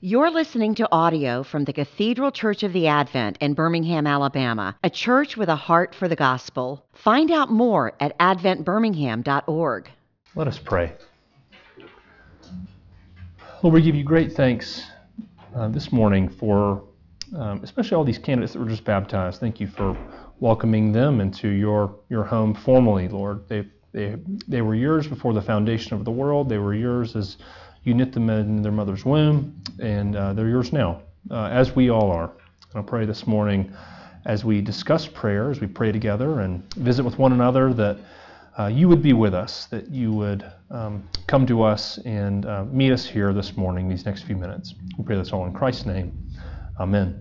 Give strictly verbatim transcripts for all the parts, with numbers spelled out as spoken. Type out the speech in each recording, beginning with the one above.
You're listening to audio from the Cathedral Church of the Advent in Birmingham, Alabama, a church with a heart for the gospel. Find out more at advent birmingham dot org. Let us pray. Lord, we give you great thanks uh, this morning for um, especially all these candidates that were just baptized. Thank you for welcoming them into your, your home formally, Lord. They, they, they were yours before the foundation of the world. They were yours as you knit them in their mother's womb, and uh, they're yours now, uh, as we all are. And I pray this morning as we discuss prayer, as we pray together and visit with one another, that uh, you would be with us, that you would um, come to us and uh, meet us here this morning, these next few minutes. We pray this all in Christ's name. Amen.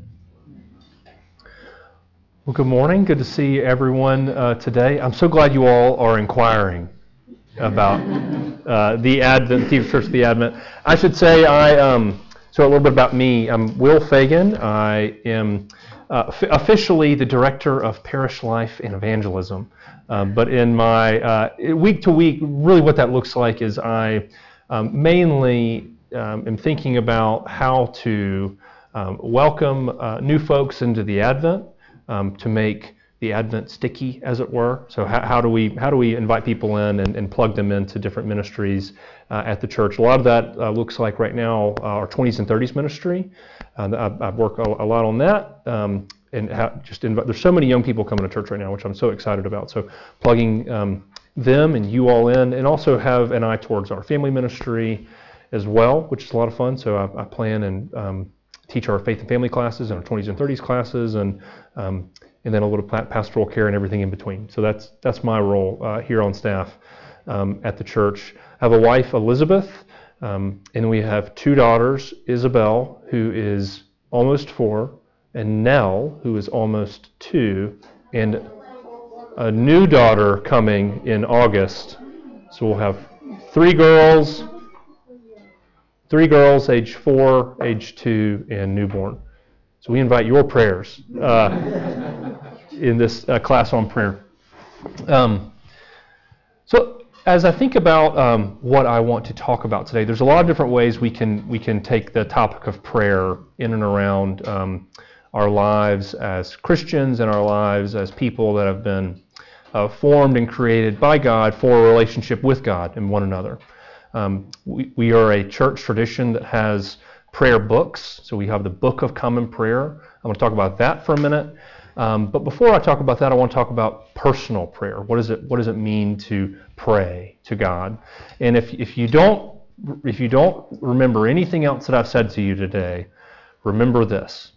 Well, good morning. Good to see everyone uh, today. I'm so glad you all are inquiring about uh, the Advent, Cathedral Church of the Advent. I should say, I um, so a little bit about me. I'm Will Fagan. I am uh, f- officially the Director of Parish Life and Evangelism. Um, but in my uh, week to week, really what that looks like is I um, mainly um, am thinking about how to um, welcome uh, new folks into the Advent, um, to make the Advent sticky, as it were. So how, how do we how do we invite people in and, and plug them into different ministries uh, at the church? A lot of that uh, looks like right now uh, our twenties and thirties ministry. Uh, I've, I've worked a, a lot on that, um, and ha- just invite, there's so many young people coming to church right now, which I'm so excited about. So plugging um, them and you all in, and also have an eye towards our family ministry as well, which is a lot of fun. So I, I plan and um, teach our faith and family classes and our twenties and thirties classes, and um, and then a little pastoral care and everything in between. So that's that's my role uh, here on staff um, at the church. I have a wife, Elizabeth, um, and we have two daughters, Isabel, who is almost four, and Nell, who is almost two, and a new daughter coming in August. So we'll have three girls, three girls, age four, age two, and newborn. So we invite your prayers uh, in this uh, class on prayer. Um, so as I think about um, what I want to talk about today, there's a lot of different ways we can we can take the topic of prayer in and around um, our lives as Christians and our lives as people that have been uh, formed and created by God for a relationship with God and one another. Um, we, we are a church tradition that has prayer books. So we have the Book of Common Prayer. I'm going to talk about that for a minute. Um, but before I talk about that, I want to talk about personal prayer. What is it? What does it mean to pray to God? And if if you don't if you don't remember anything else that I've said to you today, remember this: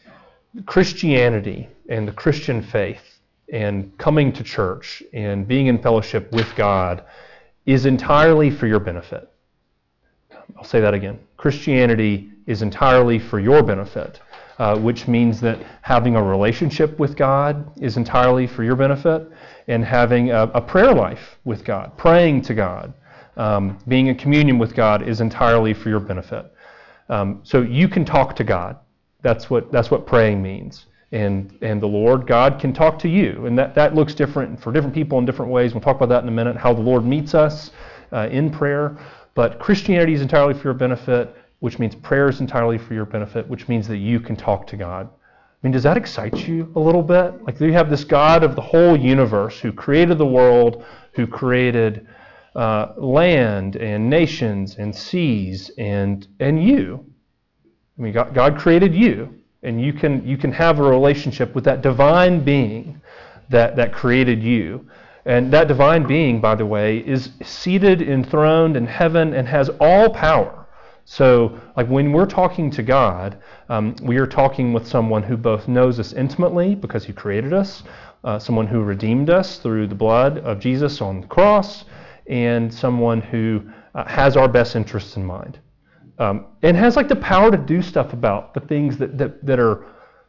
Christianity and the Christian faith and coming to church and being in fellowship with God is entirely for your benefit. I'll say that again. Christianity is entirely for your benefit, uh, which means that having a relationship with God is entirely for your benefit, and having a, a prayer life with God, praying to God, um, being in communion with God is entirely for your benefit. Um, so you can talk to God. That's what that's what praying means. And and the Lord, God, can talk to you. And that, that looks different for different people in different ways. We'll talk about that in a minute, how the Lord meets us uh, in prayer. But Christianity is entirely for your benefit, which means prayer is entirely for your benefit, which means that you can talk to God. I mean, does that excite you a little bit? Like, you have this God of the whole universe who created the world, who created uh, land and nations and seas and and you. I mean, God, God created you, and you can you can have a relationship with that divine being that, that created you. And that divine being, by the way, is seated, enthroned in heaven and has all power. So, like, when we're talking to God, um, we are talking with someone who both knows us intimately because he created us, uh, someone who redeemed us through the blood of Jesus on the cross, and someone who uh, has our best interests in mind. Um, and has, like, the power to do stuff about the things that, that, that are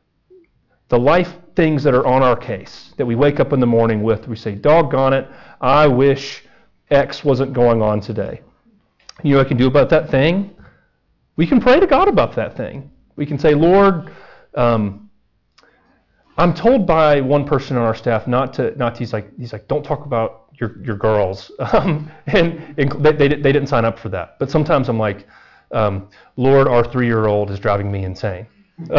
the life things that are on our case, that we wake up in the morning with. We say, doggone it, I wish X wasn't going on today. You know what I can do about that thing? We can pray to God about that thing. We can say, Lord, um, I'm told by one person on our staff not to, not to, he's like, he's like, don't talk about your, your girls. Um, and, and they, they, they didn't sign up for that. But sometimes I'm like, um, Lord, our three-year-old is driving me insane.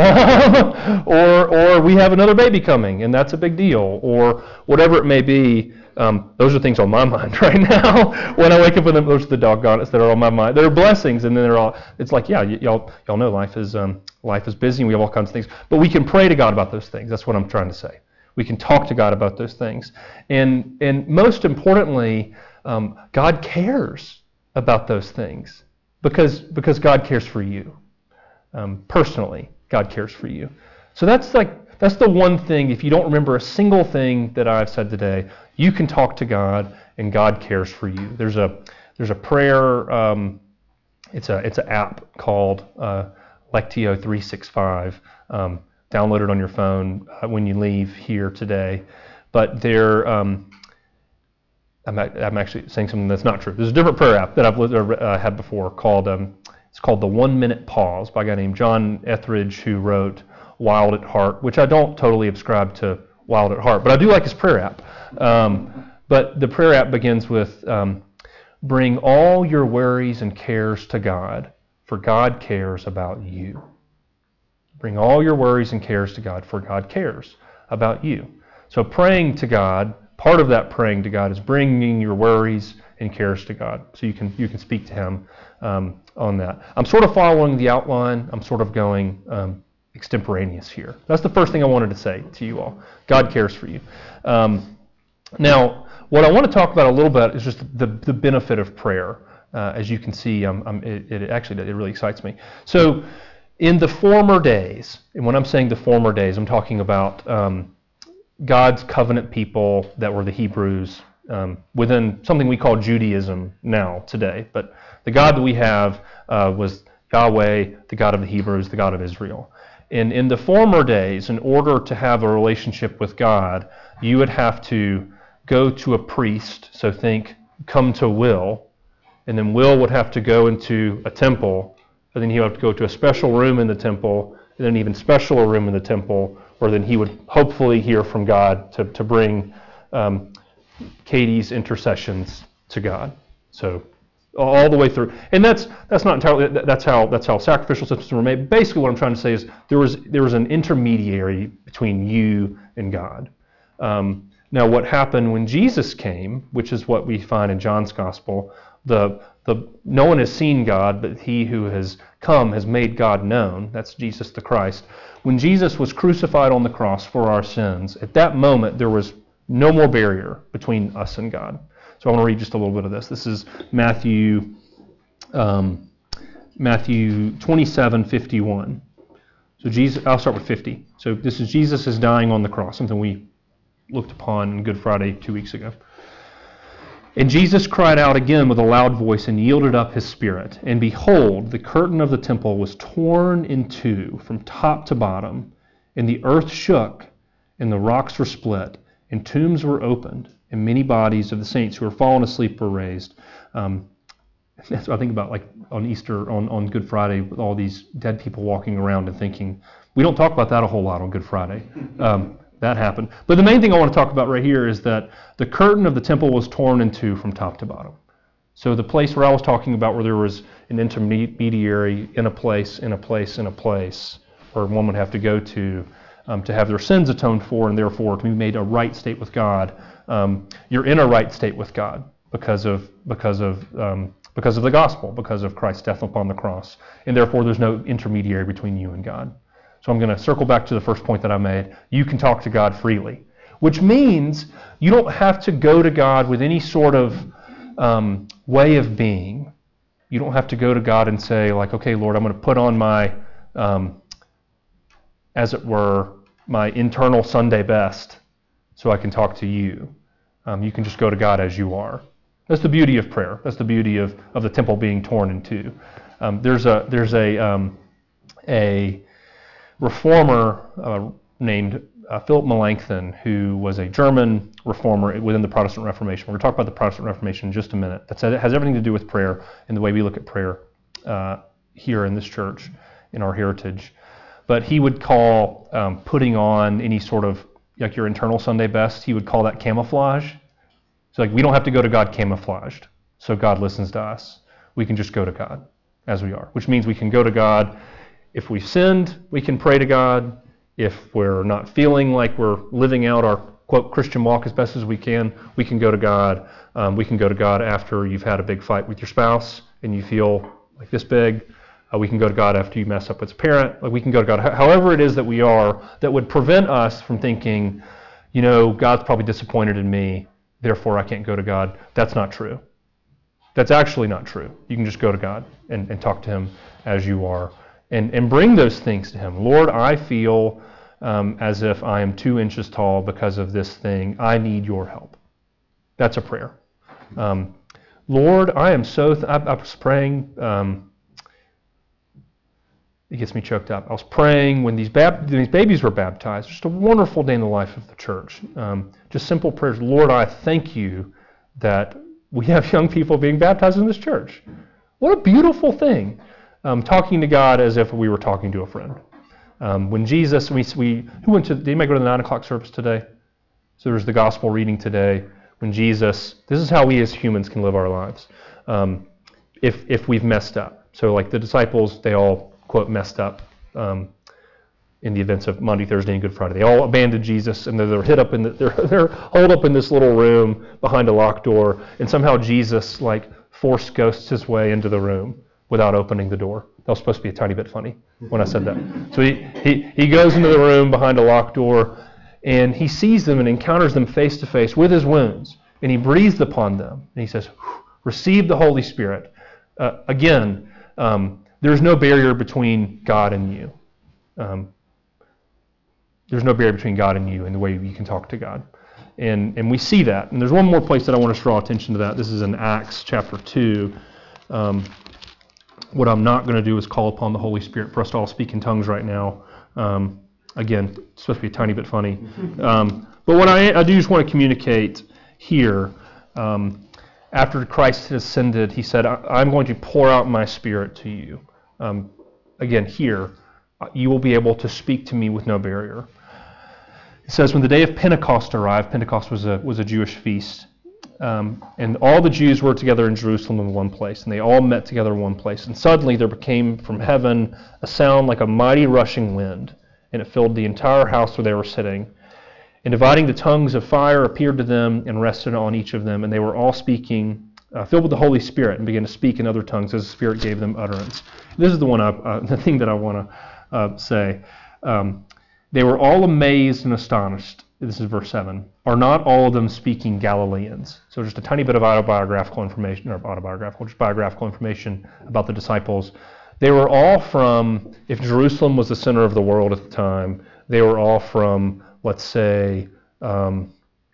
or or we have another baby coming, and that's a big deal, or whatever it may be. Um, those are things on my mind right now. When I wake up with them, those are the doggonest that are on my mind. They're blessings, and then they're all. It's like, yeah, y- y'all y'all know life is um, life is busy, and we have all kinds of things. But we can pray to God about those things. That's what I'm trying to say. We can talk to God about those things, and and most importantly, um, God cares about those things because because God cares for you um, personally. God cares for you. So that's like that's the one thing. If you don't remember a single thing that I've said today, you can talk to God, and God cares for you. There's a there's a prayer. Um, it's a it's an app called uh, Lectio three sixty-five. Um, download it on your phone uh, when you leave here today. But there, um, I'm I'm actually saying something that's not true. There's a different prayer app that I've uh, had before called. Um, It's called The One Minute Pause by a guy named John Etheridge, who wrote Wild at Heart, which I don't totally ascribe to Wild at Heart, but I do like his prayer app. Um, but the prayer app begins with, um, bring all your worries and cares to God, for God cares about you. Bring all your worries and cares to God, for God cares about you. So praying to God, part of that praying to God is bringing your worries and cares to God, so you can you can speak to Him um, on that. I'm sort of following the outline. I'm sort of going um, extemporaneous here. That's the first thing I wanted to say to you all. God cares for you. Um, now, what I want to talk about a little bit is just the the benefit of prayer. Uh, as you can see, um, um, it, it actually it really excites me. So, in the former days, and when I'm saying the former days, I'm talking about um, God's covenant people that were the Hebrews. Um, within something we call Judaism now, today. But the God that we have uh, was Yahweh, the God of the Hebrews, the God of Israel. And in the former days, in order to have a relationship with God, you would have to go to a priest, so think, come to Will, and then Will would have to go into a temple, and then he would have to go to a special room in the temple, and then an even specialer room in the temple, where then he would hopefully hear from God to, to bring um, Katie's intercessions to God. So all the way through, and that's that's not entirely that's how that's how sacrificial systems were made. Basically, what I'm trying to say is there was there was an intermediary between you and God. Um, now, what happened when Jesus came, which is what we find in John's Gospel, the the no one has seen God, but he who has come has made God known. That's Jesus the Christ. When Jesus was crucified on the cross for our sins, at that moment there was no more barrier between us and God. So I want to read just a little bit of this. This is Matthew um, Matthew twenty-seven fifty-one. So Jesus, I'll start with fifty. So this is Jesus is dying on the cross, something we looked upon on Good Friday two weeks ago. And Jesus cried out again with a loud voice and yielded up his spirit. And behold, the curtain of the temple was torn in two from top to bottom, and the earth shook, and the rocks were split, and tombs were opened, and many bodies of the saints who were fallen asleep were raised. Um, that's what I think about, like on Easter, on, on Good Friday, with all these dead people walking around and thinking, we don't talk about that a whole lot on Good Friday. Um, that happened. But the main thing I want to talk about right here is that the curtain of the temple was torn in two from top to bottom. So the place where I was talking about, where there was an intermediary in a place, in a place, in a place, where one would have to go to, Um, to have their sins atoned for, and therefore to be made a right state with God. Um, you're in a right state with God because of because of um, because of the gospel, because of Christ's death upon the cross, and therefore there's no intermediary between you and God. So I'm going to circle back to the first point that I made. You can talk to God freely, which means you don't have to go to God with any sort of um, way of being. You don't have to go to God and say, like, okay, Lord, I'm going to put on my um, as it were, my internal Sunday best so I can talk to you. Um, you can just go to God as you are. That's the beauty of prayer. That's the beauty of, of the temple being torn in two. Um, there's a there's a um, a reformer uh, named uh, Philip Melanchthon, who was a German reformer within the Protestant Reformation. We're going to talk about the Protestant Reformation in just a minute. That has everything to do with prayer and the way we look at prayer uh, here in this church, in our heritage. But he would call um, putting on any sort of, like your internal Sunday best, he would call that camouflage. So like we don't have to go to God camouflaged, so God listens to us. We can just go to God. as we are, which means we can go to God. If we've sinned, we can pray to God. If we're not feeling like we're living out our, quote, Christian walk as best as we can, we can go to God. Um, we can go to God after you've had a big fight with your spouse and you feel like this big. Uh, we can go to God after you mess up as a parent. Like we can go to God however it is that we are that would prevent us from thinking, you know, God's probably disappointed in me, therefore I can't go to God. That's not true. That's actually not true. You can just go to God and, and talk to Him as you are and, and bring those things to Him. Lord, I feel um, as if I am two inches tall because of this thing. I need your help. That's a prayer. Um, Lord, I am so, th- I, I was praying, um, it gets me choked up. I was praying when these, bab- these babies were baptized. Just a wonderful day in the life of the church. Um, just simple prayers. Lord, I thank you that we have young people being baptized in this church. What a beautiful thing. Um, talking to God as if we were talking to a friend. Um, when Jesus, we, we who went to, did anybody go to the nine o'clock service today? So there's the gospel reading today. When Jesus, this is how we as humans can live our lives. Um, if if we've messed up. So like the disciples, they all, quote, messed up um, in the events of Monday, Thursday, and Good Friday. They all abandoned Jesus, and they're, they're hid up in the, they're they're holed up in this little room behind a locked door, and somehow Jesus like force ghosts his way into the room without opening the door. That was supposed to be a tiny bit funny when I said that. So he he he goes into the room behind a locked door, and he sees them and encounters them face to face with his wounds, and he breathes upon them, and he says, "Receive the Holy Spirit." Uh, again. Um, There's no barrier between God and you. Um, there's no barrier between God and you in the way you can talk to God. And and we see that. And there's one more place that I want to draw attention to that. This is in Acts chapter two. Um, what I'm not going to do is call upon the Holy Spirit for us to all speak in tongues right now. Um, again, it's supposed to be a tiny bit funny. Um, but what I, I do just want to communicate here, um, after Christ had ascended, he said, I'm going to pour out my Spirit to you. Um, again, here, you will be able to speak to me with no barrier. It says, when the day of Pentecost arrived, Pentecost was a was a Jewish feast, um, and all the Jews were together in Jerusalem in one place, and they all met together in one place. And suddenly there came from heaven a sound like a mighty rushing wind, and it filled the entire house where they were sitting. And dividing the tongues of fire appeared to them and rested on each of them, and they were all speaking, uh, filled with the Holy Spirit, and began to speak in other tongues as the Spirit gave them utterance. This is the one, I, uh, the thing that I want to uh, say. Um, they were all amazed and astonished. This is verse seven. Are not all of them speaking Galileans? So just a tiny bit of autobiographical information, or autobiographical, just biographical information about the disciples. They were all from, if Jerusalem was the center of the world at the time, they were all from, let's say, um,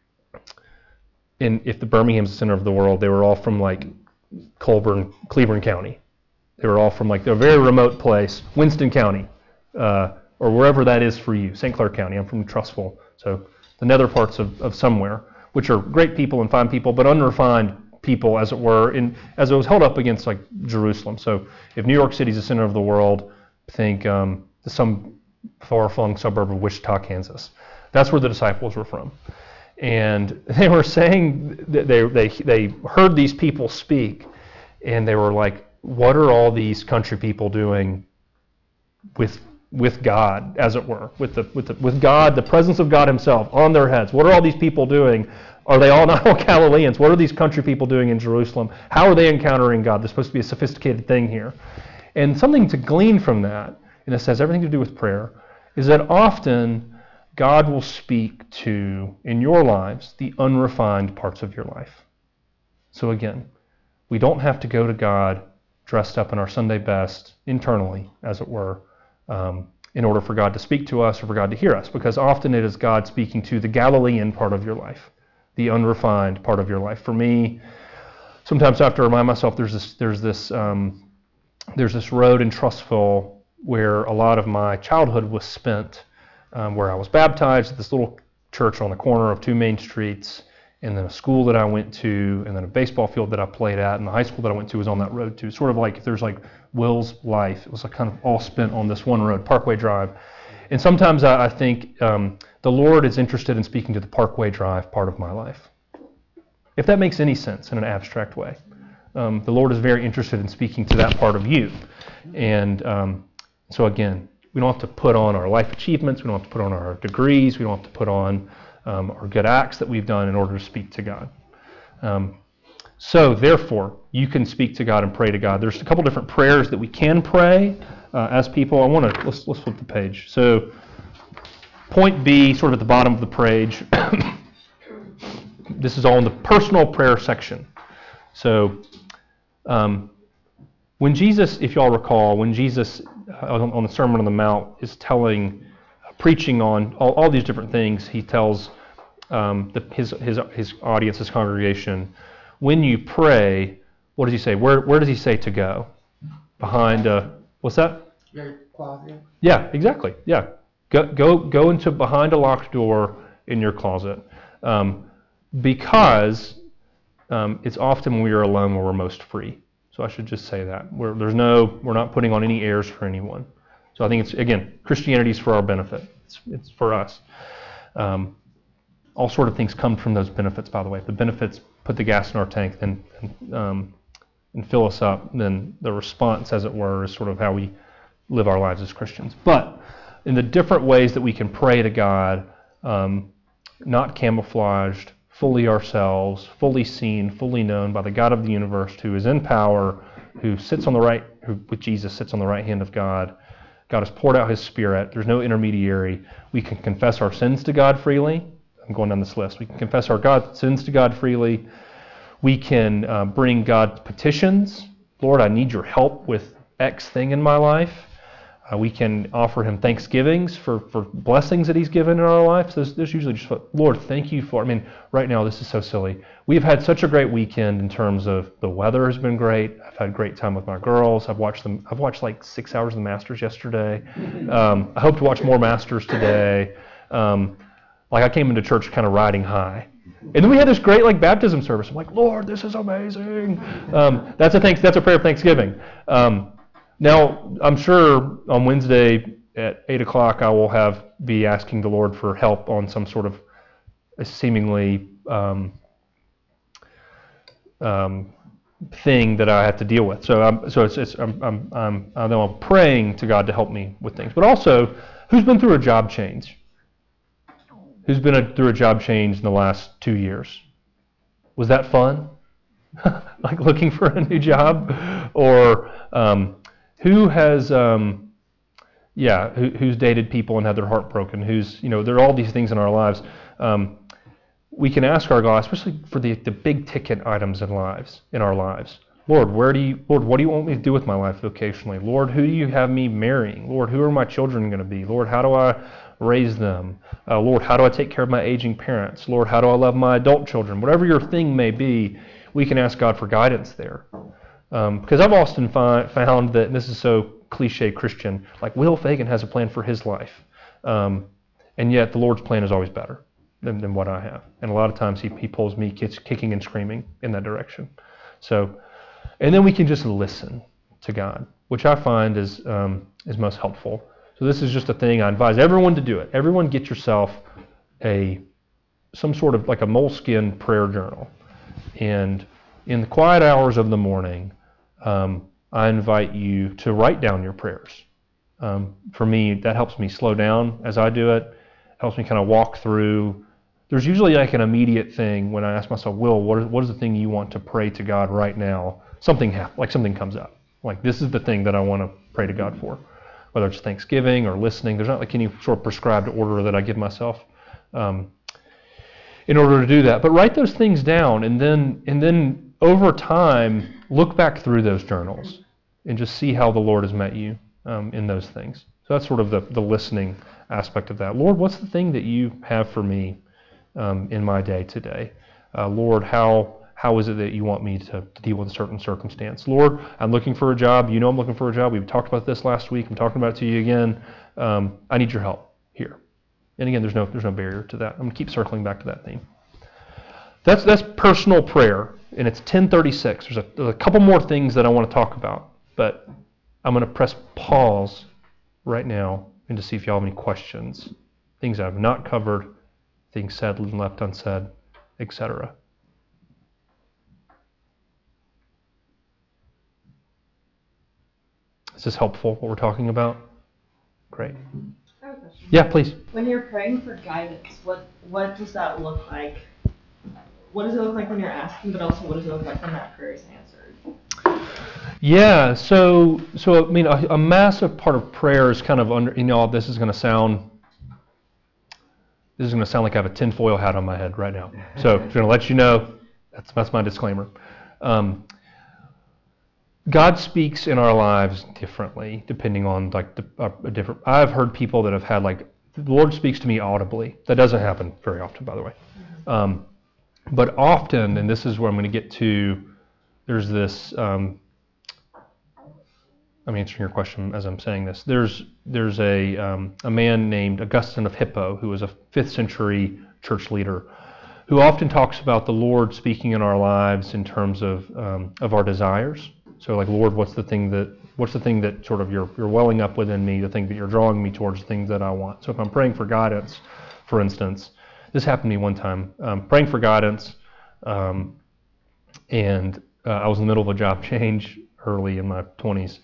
in if the Birmingham's the center of the world, they were all from like Colburn, Cleveland County. They were all from like a very remote place, Winston County, uh, or wherever that is for you, Saint Clair County. I'm from Trussville, so the nether parts of, of somewhere, which are great people and fine people, but unrefined people, as it were, in, as it was held up against like Jerusalem. So if New York City is the center of the world, think um, some far-flung suburb of Wichita, Kansas. That's where the disciples were from. And they were saying, that they, they, they heard these people speak, and they were like, what are all these country people doing with with God, as it were, with the with the, with God, the presence of God himself on their heads? What are all these people doing? Are they all not all Galileans? What are these country people doing in Jerusalem? How are they encountering God? There's supposed to be a sophisticated thing here. And something to glean from that, and this has everything to do with prayer, is that often God will speak to, in your lives, the unrefined parts of your life. So again, we don't have to go to God dressed up in our Sunday best, internally, as it were, um, in order for God to speak to us or for God to hear us, because often it is God speaking to the Galilean part of your life, the unrefined part of your life. For me, sometimes I have to remind myself there's this there's this um, there's this road in Trussville where a lot of my childhood was spent, um, where I was baptized at this little church on the corner of two main streets, and then a school that I went to, and then a baseball field that I played at, and the high school that I went to was on that road too. Sort of like if there's like Will's life, it was like kind of all spent on this one road, Parkway Drive. And sometimes I, I think um, the Lord is interested in speaking to the Parkway Drive part of my life, if that makes any sense in an abstract way. um, the Lord is very interested in speaking to that part of you. And um, so again, we don't have to put on our life achievements, we don't have to put on our degrees, we don't have to put on um, our good acts that we've done in order to speak to God. Um, so therefore, you can speak to God and pray to God. There's a couple different prayers that we can pray uh, as people. I want to, let's, let's flip the page. So point B, sort of at the bottom of the page, this is all in the personal prayer section. So um, when Jesus, if y'all recall, when Jesus uh, on, on the Sermon on the Mount is telling, uh, preaching on all, all these different things, he tells um, the, his, his, his audience, his congregation, when you pray, what does he say? Where, where does he say to go? Behind a, what's that? Your closet. Yeah, exactly. Yeah. Go, go, go into behind a locked door in your closet. Um, because um, it's often when we are alone where we're most free. So I should just say that. We're, there's no, we're not putting on any airs for anyone. So I think it's, again, Christianity is for our benefit. It's, it's for us. Um, all sort of things come from those benefits, by the way. If the benefits put the gas in our tank then, and, um, and fill us up, then the response, as it were, is sort of how we live our lives as Christians. But in the different ways that we can pray to God, um, not camouflaged, fully ourselves, fully seen, fully known by the God of the universe, who is in power, who sits on the right, who with Jesus sits on the right hand of God. God has poured out his Spirit. There's no intermediary. We can confess our sins to God freely. I'm going down this list. We can confess our God, sins to God freely. We can uh, bring God petitions. Lord, I need your help with X thing in my life. Uh, we can offer him thanksgivings for, for blessings that he's given in our lives. There's, there's usually just, Lord, thank you for, I mean, right now this is so silly. We've had such a great weekend in terms of the weather has been great. I've had great time with my girls. I've watched them. I've watched like six hours of the Masters yesterday. Um, I hope to watch more Masters today. Um, like I came into church kind of riding high. And then we had this great like baptism service. I'm like, Lord, this is amazing. Um, that's a thanks. That's a prayer of thanksgiving. Um, Now, I'm sure on Wednesday at eight o'clock I will have be asking the Lord for help on some sort of seemingly um, um, thing that I have to deal with. So, I'm, so it's, it's I'm, I'm, I'm, I know I'm praying to God to help me with things. But also, who's been through a job change? Who's been a, through a job change in the last two years? Was that fun? Like looking for a new job? Or um, who has, um, yeah, who, who's dated people and had their heart broken? Who's, you know, there are all these things in our lives. Um, we can ask our God, especially for the, the big ticket items in lives, in our lives. Lord, where do you, Lord, what do you want me to do with my life vocationally? Lord, who do you have me marrying? Lord, who are my children going to be? Lord, how do I raise them? Uh, Lord, how do I take care of my aging parents? Lord, how do I love my adult children? Whatever your thing may be, we can ask God for guidance there. Um, because I've often fi- found that, and this is so cliche Christian, like Will Fagan has a plan for his life. Um, and yet the Lord's plan is always better than, than what I have. And a lot of times he, he pulls me kids kicking and screaming in that direction. So, and then we can just listen to God, which I find is um, is most helpful. So this is just a thing I advise everyone to do it. Everyone get yourself a some sort of like a moleskin prayer journal. And in the quiet hours of the morning, um, I invite you to write down your prayers. Um, for me, that helps me slow down as I do it. Helps me kind of walk through. There's usually like an immediate thing when I ask myself, Will, what is, what is the thing you want to pray to God right now? Something happens, like something comes up. Like this is the thing that I want to pray to God for. Whether it's Thanksgiving or listening, there's not like any sort of prescribed order that I give myself um, in order to do that. But write those things down, and then and then over time, look back through those journals and just see how the Lord has met you um, in those things. So that's sort of the, the listening aspect of that. Lord, what's the thing that you have for me um, in my day today? Uh, Lord, how how is it that you want me to, to deal with a certain circumstance? Lord, I'm looking for a job. You know I'm looking for a job. We talked about this last week. I'm talking about it to you again. Um, I need your help here. And again, there's no there's no barrier to that. I'm going to keep circling back to that theme. That's that's personal prayer, and it's ten thirty-six. There's a, there's a couple more things that I want to talk about, but I'm going to press pause right now and to see if y'all have any questions, things I've not covered, things said and left unsaid, et cetera. Is this helpful, what we're talking about? Great. I have a question. Yeah, please. When you're praying for guidance, what what does that look like? What does it look like when you're asking, but also what does it look like when that prayer is answered? Yeah, so so I mean, a, a massive part of prayer is kind of under. You know, this is going to sound. This is going to sound like I have a tinfoil hat on my head right now. So I'm going to let you know. That's that's my disclaimer. Um, God speaks in our lives differently, depending on like the, uh, a different. I've heard people that have had like the Lord speaks to me audibly. That doesn't happen very often, by the way. Um, but often, and this is where I'm going to get to. There's this. Um, I'm answering your question as I'm saying this. There's there's a um, a man named Augustine of Hippo who was a fifth century church leader, who often talks about the Lord speaking in our lives in terms of um, of our desires. So like, Lord, what's the thing that what's the thing that sort of you're you're welling up within me, the thing that you're drawing me towards, the things that I want. So if I'm praying for guidance, for instance, this happened to me one time. Um, praying for guidance, um, and uh, I was in the middle of a job change early in my twenties.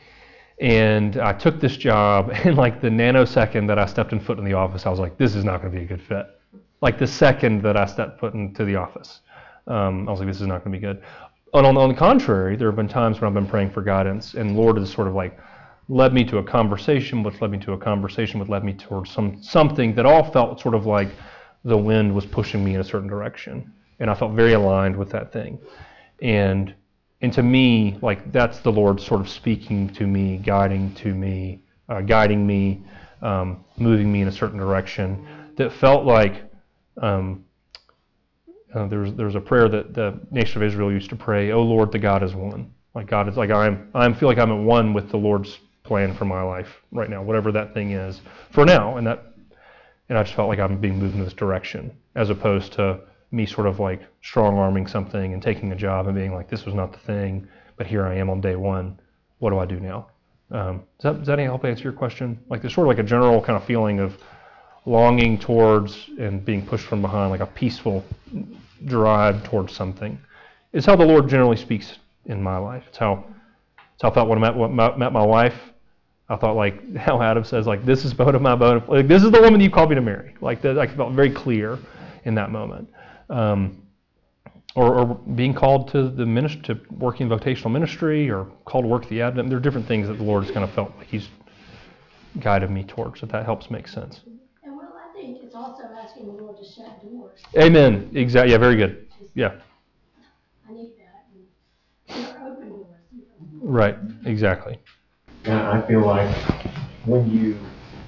And I took this job, and like the nanosecond that I stepped in foot in the office, I was like, this is not going to be a good fit. Like the second that I stepped foot into the office, um, I was like, this is not going to be good. And on, on the contrary, there have been times when I've been praying for guidance, and the Lord has sort of like led me to a conversation, which led me to a conversation, which led me towards some something that all felt sort of like the wind was pushing me in a certain direction. And I felt very aligned with that thing. And And to me, like that's the Lord sort of speaking to me, guiding to me, uh, guiding me, um, moving me in a certain direction. That felt like um, uh, there was there was a prayer that the nation of Israel used to pray. Oh Lord, the God is one. Like God is like I'm. I feel like I'm at one with the Lord's plan for my life right now, whatever that thing is for now. And that, and I just felt like I'm being moved in this direction, as opposed to me sort of like strong arming something and taking a job and being like, this was not the thing, but here I am on day one. What do I do now? Um, does, that, does that help answer your question? Like there's sort of like a general kind of feeling of longing towards and being pushed from behind, like a peaceful drive towards something. It's how the Lord generally speaks in my life. It's how, it's how I felt when I met, when I met my wife. I thought like how Adam says, like, this is bone of my bone. Like, this is the woman you called me to marry. Like that, I felt very clear in that moment. Um, or, or being called to the ministry, to working vocational ministry, or called to work at the Advent. There are different things that the Lord has kind of felt like He's guided me towards. If that helps make sense. And well, I think it's also asking the Lord to shut doors. Amen. Exactly. Yeah. Very good. Yeah. I need that. And or open doors. You know. Right. Exactly. Yeah, I feel like when you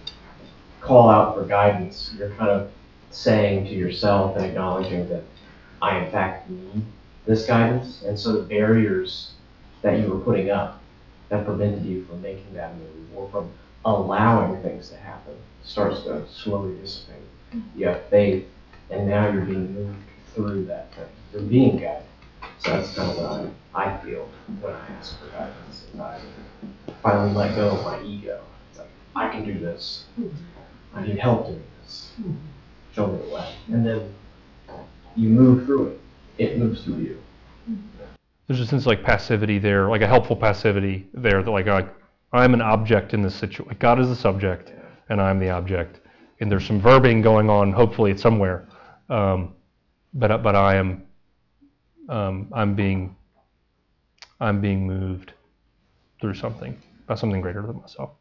call out for guidance, you're kind of saying to yourself and acknowledging that I in fact need this guidance, and so the barriers that you were putting up that prevented you from making that move or from allowing things to happen starts to slowly dissipate. You have faith, and now you're being moved through that thing. You're being guided. So that's kind of what I, I feel when I ask for guidance. Is I finally let go of my ego. It's like, I can do this. I need help doing this. Show me the way. And then you move through it. It moves through you. There's a sense of like passivity there, like a helpful passivity there, that like I, I'm an object in this situation. Like God is the subject, and I'm the object. And there's some verbing going on. Hopefully, it's somewhere. Um, but but I am. Um, I'm being. I'm being moved through something, by something greater than myself.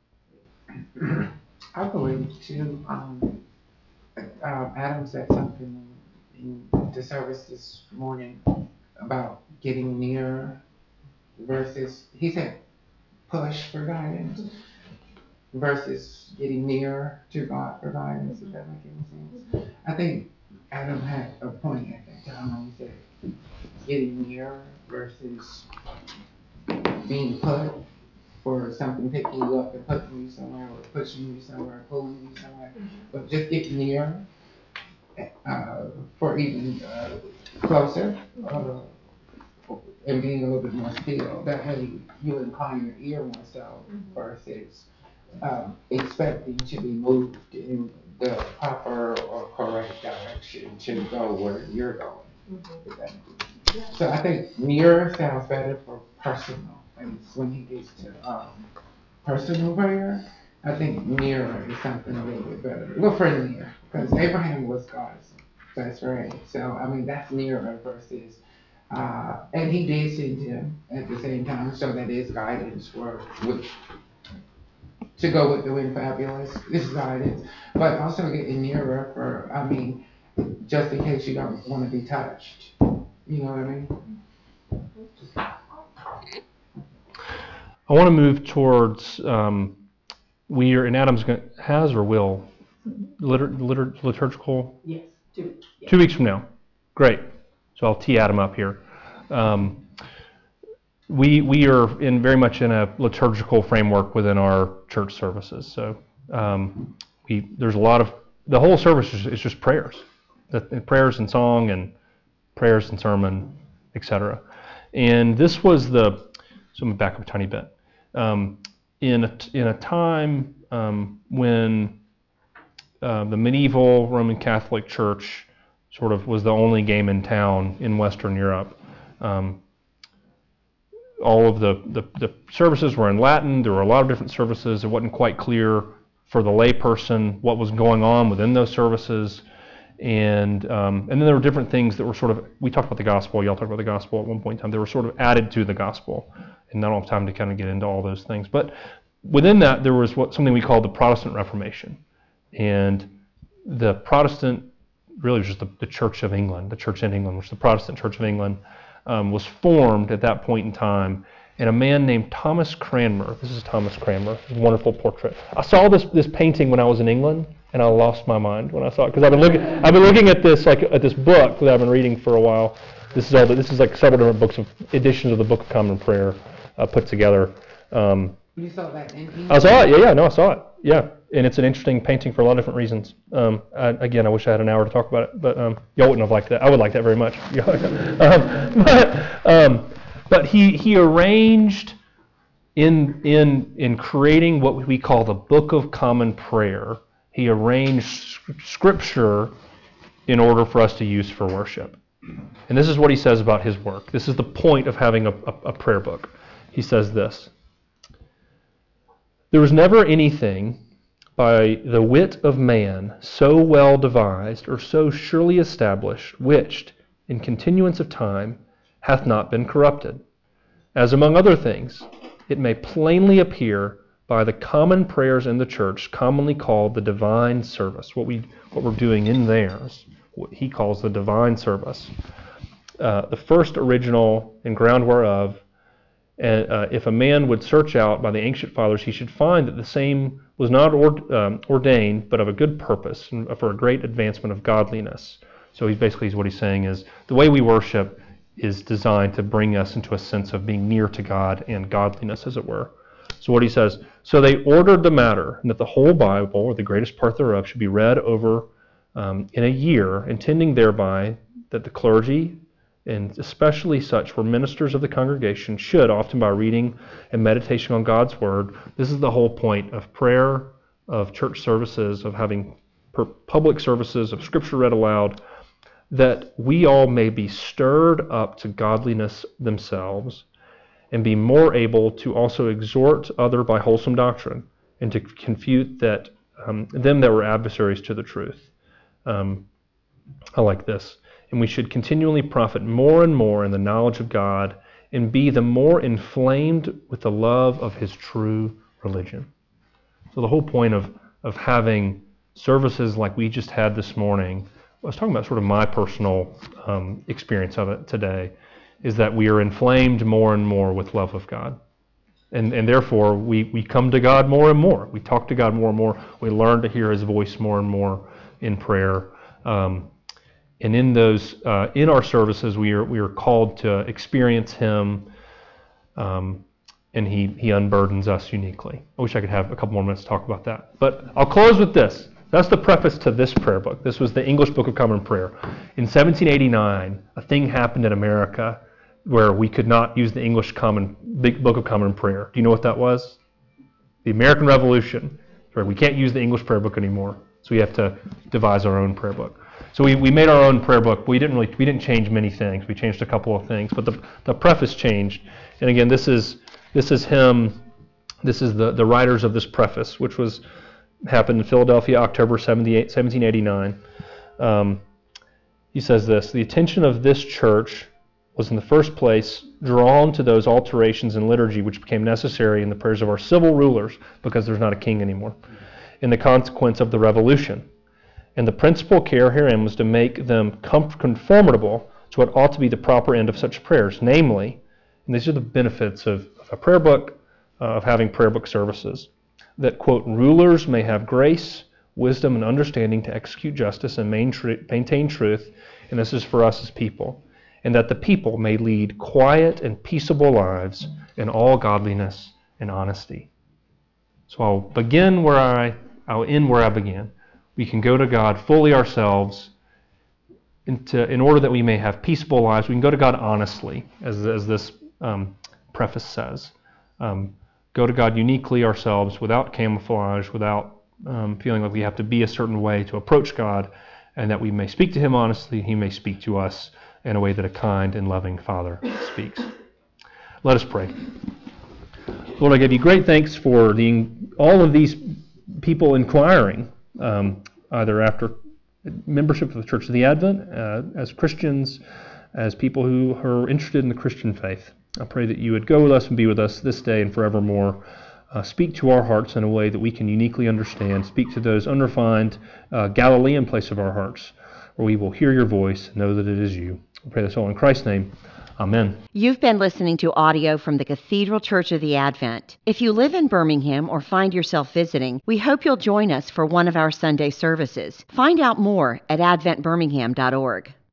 I believe too. Um, uh, Adam said something in the service this morning about getting near versus, he said push for guidance versus getting near to God for guidance, if that makes any sense. I think Adam had a point at that time when he said getting near versus being put, for something picking you up and putting you somewhere, or pushing you somewhere, pulling you somewhere, but just get near uh, for even uh, closer uh, and being a little bit more still. That way you incline your ear more so versus um, expecting to be moved in the proper or correct direction to go where you're going. If that makes sense. So I think near sounds better for personal things when he gets to um, personal prayer, I think nearer is something a little bit better, a little friendlier, because Abraham was God's best friend. So, I mean, that's nearer versus, uh, and he did send him at the same time, so that his guidance for, with, to go with the wind fabulous, his guidance, but also getting nearer for, I mean, just in case you don't want to be touched. You know what I mean? I want to move towards, um, we are, and Adam's going has or will, litur, litur, liturgical? Yes, two. Yeah. Two weeks from now. Great. So I'll tee Adam up here. Um, we we are in very much in a liturgical framework within our church services. So um, we there's a lot of, the whole service is, is just prayers. The, the prayers and song and prayers and sermon, et cetera. And this was the, so I'm going to back up a tiny bit. Um, in, a, in a time um, when uh, the medieval Roman Catholic Church sort of was the only game in town in Western Europe, um, all of the, the, the services were in Latin. There were a lot of different services. It wasn't quite clear for the layperson what was going on within those services. And um, and then there were different things that were sort of, we talked about the gospel, y'all talked about the gospel at one point in time. They were sort of added to the gospel. And I don't have time to kind of get into all those things. But within that, there was what something we call the Protestant Reformation. And the Protestant, really was just the, the Church of England, the Church in England, which is the Protestant Church of England, um, was formed at that point in time. And a man named Thomas Cranmer, this is Thomas Cranmer, a wonderful portrait. I saw this this painting when I was in England, and I lost my mind when I saw it, because I've been looking I've been looking at this like at this book that I've been reading for a while. This is all the, this is like several different books of editions of the Book of Common Prayer uh, put together. Um, You saw that in England? I saw it. Yeah, yeah, no, I saw it. Yeah, and it's an interesting painting for a lot of different reasons. Um, I, again, I wish I had an hour to talk about it, but um, y'all wouldn't have liked that. I would like that very much. um, but um, but he he arranged in in in creating what we call the Book of Common Prayer. He arranged Scripture in order for us to use for worship. And this is what he says about his work. This is the point of having a, a, a prayer book. He says this: there was never anything by the wit of man so well devised or so surely established, which, in continuance of time, hath not been corrupted. As among other things, it may plainly appear by the common prayers in the church, commonly called the divine service. What we what we're doing in there is what he calls the divine service. Uh, the first original and ground whereof, And uh, if a man would search out by the ancient fathers, he should find that the same was not ord- um, ordained, but of a good purpose and for a great advancement of godliness. So he's basically what he's saying is the way we worship is designed to bring us into a sense of being near to God and godliness, as it were. So what he says, so they ordered the matter, and that the whole Bible, or the greatest part thereof, should be read over um, in a year, intending thereby that the clergy, and especially such were ministers of the congregation, should, often by reading and meditation on God's word, this is the whole point of prayer, of church services, of having public services, of scripture read aloud, that we all may be stirred up to godliness themselves, and be more able to also exhort other by wholesome doctrine, and to confute that um, them that were adversaries to the truth. Um, I like this. And we should continually profit more and more in the knowledge of God, and be the more inflamed with the love of his true religion. So the whole point of, of having services like we just had this morning, I was talking about sort of my personal um, experience of it today, is that we are inflamed more and more with love of God. And and therefore, we, we come to God more and more. We talk to God more and more. We learn to hear his voice more and more in prayer. Um, And in those, uh, in our services, we are we are called to experience him, um, and he he unburdens us uniquely. I wish I could have a couple more minutes to talk about that. But I'll close with this. That's the preface to this prayer book. This was the English Book of Common Prayer. In seventeen eighty-nine, a thing happened in America where we could not use the English Common Big Book of Common Prayer. Do you know what that was? The American Revolution. Right? We can't use the English prayer book anymore, so we have to devise our own prayer book. So we, we made our own prayer book. We didn't really we didn't change many things. We changed a couple of things, but the the preface changed. And again, this is this is him This is the, the writers of this preface, which was happened in Philadelphia, October seventeen eighty-nine. Um, he says this: the attention of this church was in the first place drawn to those alterations in liturgy which became necessary in the prayers of our civil rulers, because there's not a king anymore, in the consequence of the revolution. And the principal care herein was to make them conformable to what ought to be the proper end of such prayers, namely, and these are the benefits of, of a prayer book, uh, of having prayer book services, that, quote, rulers may have grace, wisdom, and understanding to execute justice and maintain truth, and this is for us as people, and that the people may lead quiet and peaceable lives in all godliness and honesty. So I'll begin where I, I'll end where I began. We can go to God fully ourselves into, in order that we may have peaceable lives. We can go to God honestly, as, as this um, preface says. Um, go to God uniquely ourselves, without camouflage, without um, feeling like we have to be a certain way to approach God, and that we may speak to Him honestly, He may speak to us in a way that a kind and loving Father speaks. Let us pray. Lord, I give you great thanks for the, all of these people inquiring, um, either after membership of the Church of the Advent, uh, as Christians, as people who are interested in the Christian faith. I pray that you would go with us and be with us this day and forevermore. Uh, speak to our hearts in a way that we can uniquely understand. Speak to those unrefined uh, Galilean place of our hearts, where we will hear your voice and know that it is you. We pray this all in Christ's name. Amen. You've been listening to audio from the Cathedral Church of the Advent. If you live in Birmingham or find yourself visiting, we hope you'll join us for one of our Sunday services. Find out more at advent birmingham dot org.